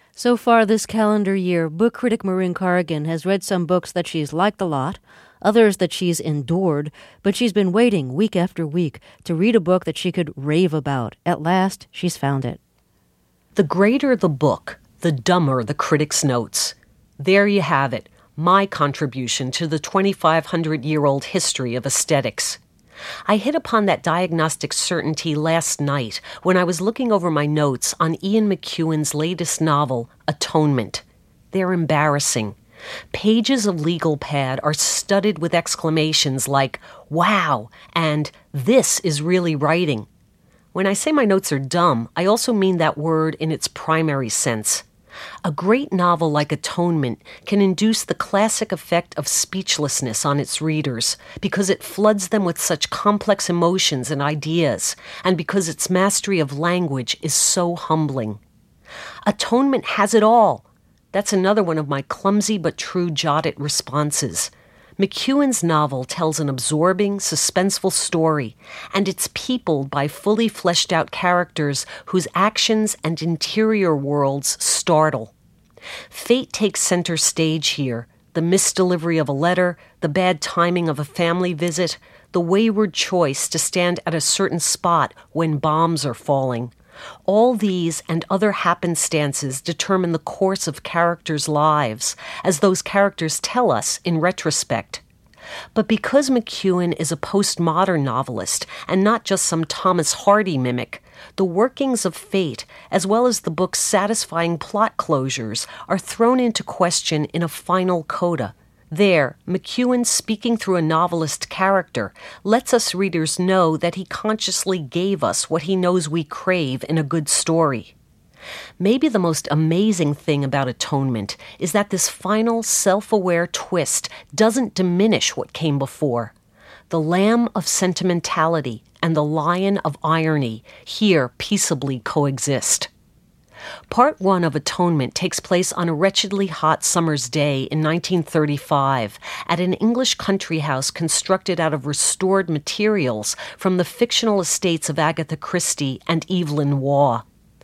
So far this calendar year, book critic Maureen Corrigan has read some books that she's liked a lot, others that she's endured, but she's been waiting week after week to read a book that she could rave about. At last, she's found it. The greater the book, the dumber the critic's notes. There you have it, my contribution to the 2,500-year-old history of aesthetics. I hit upon that diagnostic certainty last night when I was looking over my notes on Ian McEwan's latest novel, Atonement. They're embarrassing. Pages of legal pad are studded with exclamations like, "Wow," and "This is really writing." When I say my notes are dumb, I also mean that word in its primary sense. A great novel like Atonement can induce the classic effect of speechlessness on its readers because it floods them with such complex emotions and ideas, and because its mastery of language is so humbling. Atonement has it all. That's another one of my clumsy but true jotted responses. McEwan's novel tells an absorbing, suspenseful story, and it's peopled by fully fleshed out characters whose actions and interior worlds startle. Fate takes center stage here, the misdelivery of a letter, the bad timing of a family visit, the wayward choice to stand at a certain spot when bombs are falling. All these and other happenstances determine the course of characters' lives, as those characters tell us in retrospect. But because McEwan is a postmodern novelist and not just some Thomas Hardy mimic, the workings of fate, as well as the book's satisfying plot closures, are thrown into question in a final coda. There, McEwan, speaking through a novelist character, lets us readers know that he consciously gave us what he knows we crave in a good story. Maybe the most amazing thing about Atonement is that this final self-aware twist doesn't diminish what came before. The lamb of sentimentality and the lion of irony here peaceably coexist. Part 1 of Atonement takes place on a wretchedly hot summer's day in 1935 at an English country house constructed out of restored materials from the fictional estates of Agatha Christie and Evelyn Waugh.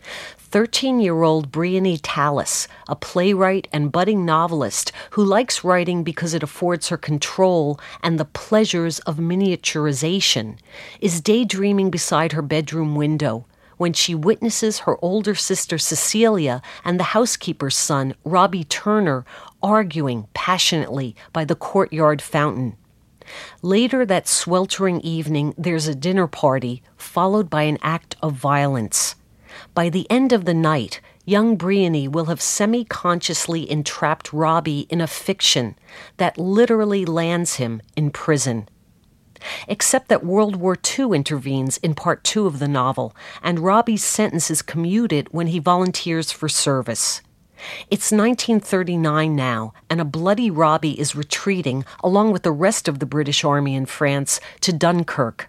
13-year-old Briony Tallis, a playwright and budding novelist who likes writing because it affords her control and the pleasures of miniaturization, is daydreaming beside her bedroom window when she witnesses her older sister Cecilia and the housekeeper's son, Robbie Turner, arguing passionately by the courtyard fountain. Later that sweltering evening, there's a dinner party, followed by an act of violence. By the end of the night, young Briony will have semi-consciously entrapped Robbie in a fiction that literally lands him in prison. Except that World War II intervenes in Part 2 of the novel, and Robbie's sentence is commuted when he volunteers for service. It's 1939 now, and a bloody Robbie is retreating, along with the rest of the British Army in France, to Dunkirk.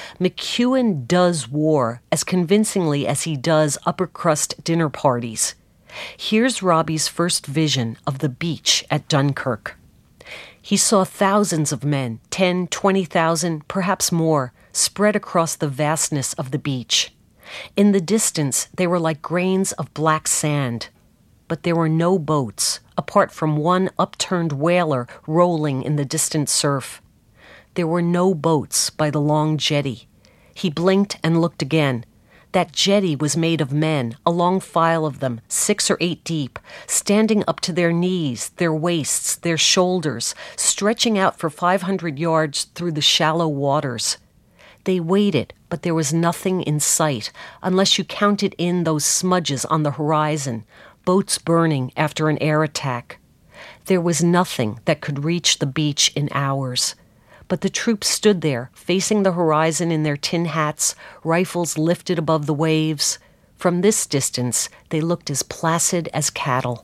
McEwan does war as convincingly as he does upper-crust dinner parties. Here's Robbie's first vision of the beach at Dunkirk. He saw thousands of men, 10, 20,000, perhaps more, spread across the vastness of the beach. In the distance, they were like grains of black sand. But there were no boats, apart from one upturned whaler rolling in the distant surf. There were no boats by the long jetty. He blinked and looked again. That jetty was made of men, a long file of them, 6 or 8 deep, standing up to their knees, their waists, their shoulders, stretching out for 500 yards through the shallow waters. They waited, but there was nothing in sight, unless you counted in those smudges on the horizon, boats burning after an air attack. There was nothing that could reach the beach in hours. But the troops stood there, facing the horizon in their tin hats, rifles lifted above the waves. From this distance, they looked as placid as cattle.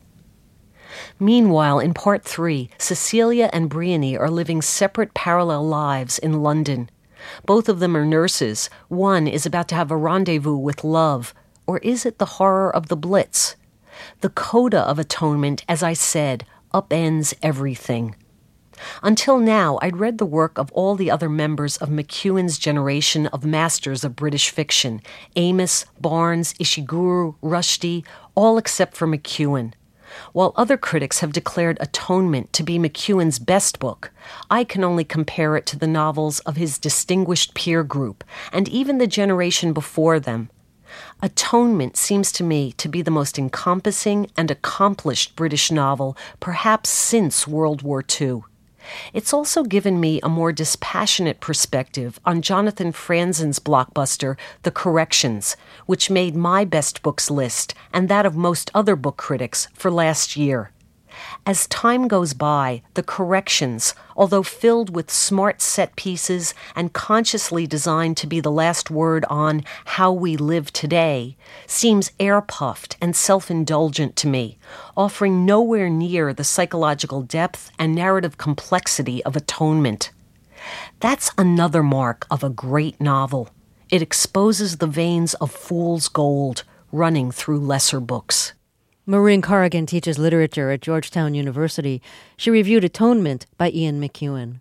Meanwhile, in Part 3, Cecilia and Briony are living separate parallel lives in London. Both of them are nurses. One is about to have a rendezvous with love. Or is it the horror of the Blitz? The coda of Atonement, as I said, upends everything. Until now, I'd read the work of all the other members of McEwan's generation of masters of British fiction, Amos, Barnes, Ishiguro, Rushdie, all except for McEwan. While other critics have declared Atonement to be McEwan's best book, I can only compare it to the novels of his distinguished peer group, and even the generation before them. Atonement seems to me to be the most encompassing and accomplished British novel, perhaps since World War II. It's also given me a more dispassionate perspective on Jonathan Franzen's blockbuster, The Corrections, which made my best books list and that of most other book critics for last year. As time goes by, The Corrections, although filled with smart set pieces and consciously designed to be the last word on how we live today, seems air-puffed and self-indulgent to me, offering nowhere near the psychological depth and narrative complexity of Atonement. That's another mark of a great novel. It exposes the veins of fool's gold running through lesser books. Maureen Corrigan teaches literature at Georgetown University. She reviewed Atonement by Ian McEwan.